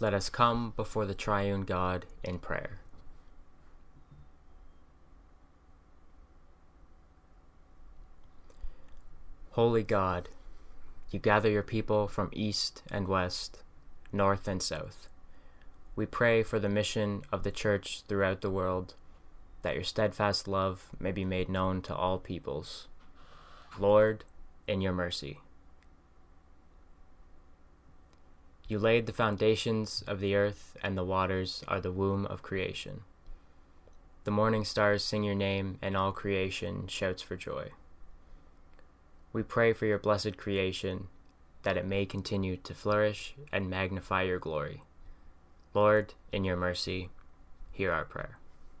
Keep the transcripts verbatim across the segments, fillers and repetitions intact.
Let us come before the triune God in prayer. Holy God, you gather your people from east and west, north and south. We pray for the mission of the Church throughout the world, that your steadfast love may be made known to all peoples. Lord, in your mercy. You laid the foundations of the earth, and the waters are the womb of creation. The morning stars sing your name, and all creation shouts for joy. We pray for your blessed creation, that it may continue to flourish and magnify your glory. Lord, in your mercy, hear our prayer.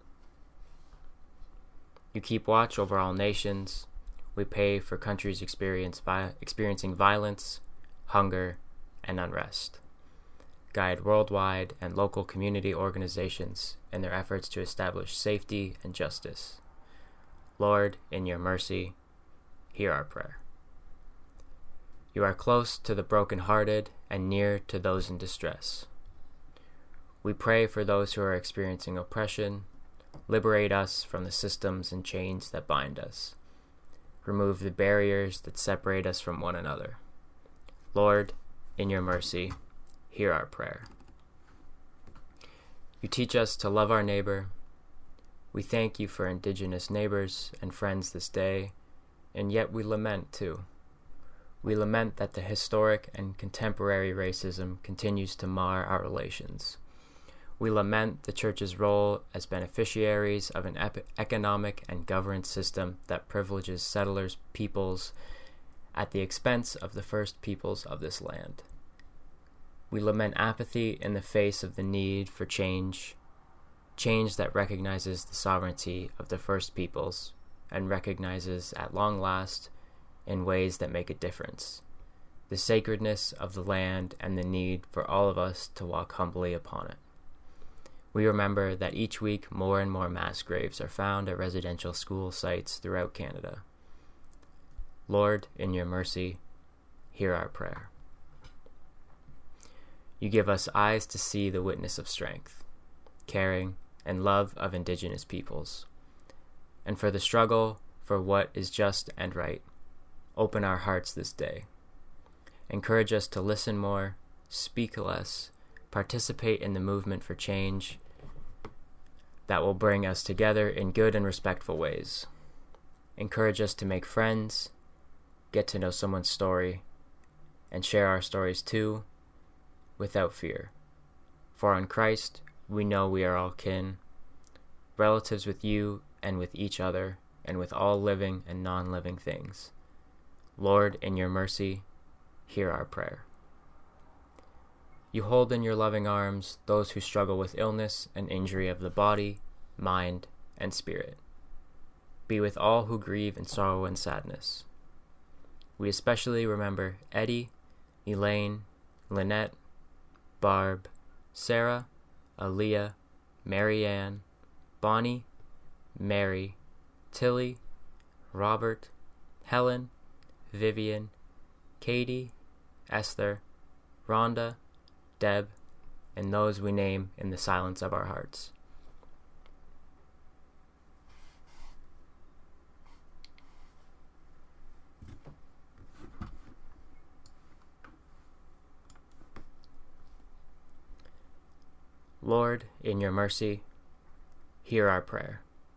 You keep watch over all nations. We pray for countries experience vi- experiencing violence, hunger, and unrest. Guide worldwide and local community organizations in their efforts to establish safety and justice. Lord, in your mercy, hear our prayer. You are close to the brokenhearted and near to those in distress. We pray for those who are experiencing oppression. Liberate us from the systems and chains that bind us. Remove the barriers that separate us from one another. Lord, in your mercy, hear our prayer. You teach us to love our neighbor. We thank you for Indigenous neighbors and friends this day, and yet we lament too. We lament that the historic and contemporary racism continues to mar our relations. We lament the Church's role as beneficiaries of an ep- economic and governance system that privileges settlers' peoples at the expense of the first peoples of this land. We lament apathy in the face of the need for change, change that recognizes the sovereignty of the first peoples and recognizes at long last, in ways that make a difference, the sacredness of the land and the need for all of us to walk humbly upon it. We remember that each week more and more mass graves are found at residential school sites throughout Canada. Lord, in your mercy, hear our prayer. You give us eyes to see the witness of strength, caring, and love of Indigenous peoples. And for the struggle for what is just and right, open our hearts this day. Encourage us to listen more, speak less, participate in the movement for change that will bring us together in good and respectful ways. Encourage us to make friends, get to know someone's story, and share our stories too, without fear. For in Christ, we know we are all kin, relatives with you and with each other, and with all living and non-living things. Lord, in your mercy, hear our prayer. You hold in your loving arms those who struggle with illness and injury of the body, mind, and spirit. Be with all who grieve in sorrow and sadness. We especially remember Eddie, Elaine, Lynette, Barb, Sarah, Aaliyah, Marianne, Bonnie, Mary, Tilly, Robert, Helen, Vivian, Katie, Esther, Rhonda, Deb, and those we name in the silence of our hearts. Lord, in your mercy, hear our prayer.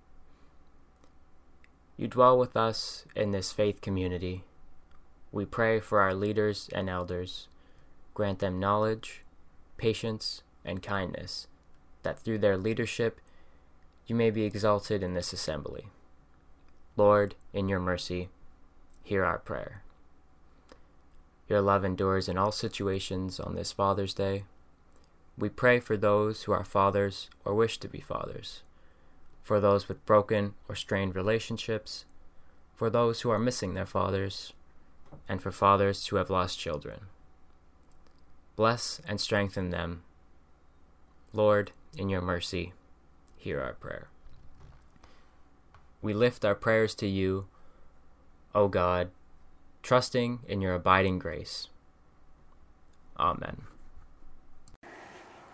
You dwell with us in this faith community. We pray for our leaders and elders. Grant them knowledge, patience, and kindness, that through their leadership you may be exalted in this assembly. Lord, in your mercy, hear our prayer. Your love endures in all situations on this Father's Day. We pray for those who are fathers or wish to be fathers, for those with broken or strained relationships, for those who are missing their fathers, and for fathers who have lost children. Bless and strengthen them. Lord, in your mercy, hear our prayer. We lift our prayers to you, O God, trusting in your abiding grace. Amen.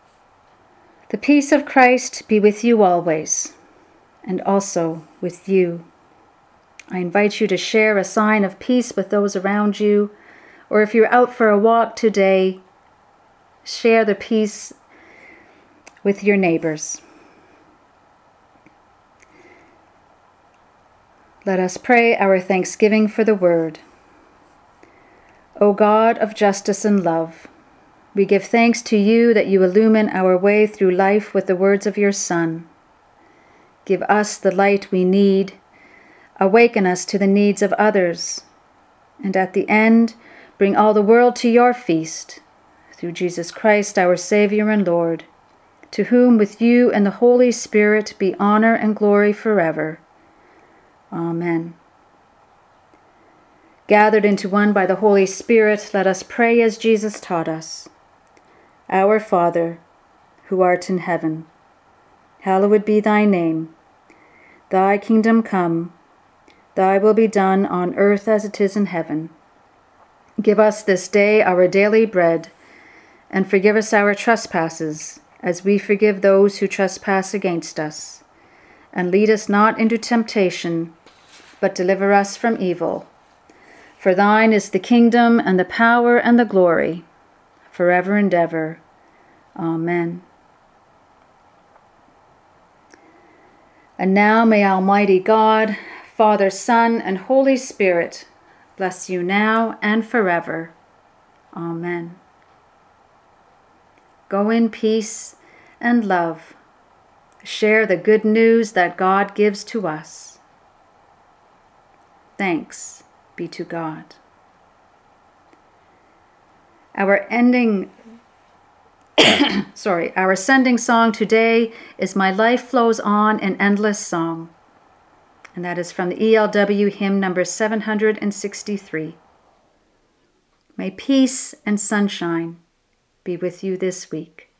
The peace of Christ be with you always, and also with you. I invite you to share a sign of peace with those around you, or if you're out for a walk today, share the peace with your neighbors. Let us pray our thanksgiving for the word. O God of justice and love, we give thanks to you that you illumine our way through life with the words of your Son. Give us the light we need, awaken us to the needs of others, and at the end, bring all the world to your feast, through Jesus Christ, our Savior and Lord, to whom with you and the Holy Spirit be honor and glory forever. Amen. Gathered into one by the Holy Spirit, let us pray as Jesus taught us. Our Father, who art in heaven, hallowed be thy name. Thy kingdom come, thy will be done on earth as it is in heaven. Give us this day our daily bread, and forgive us our trespasses, as we forgive those who trespass against us. And lead us not into temptation, but deliver us from evil. For thine is the kingdom, and the power, and the glory, forever and ever. Amen. And now may Almighty God, Father, Son, and Holy Spirit bless you now and forever. Amen. Go in peace and love. Share the good news that God gives to us. Thanks be to God. Our ending, sorry, our sending song today is My Life Flows On in Endless Song. And that is from the E L W hymn number seven hundred sixty-three. May peace and sunshine be with you this week.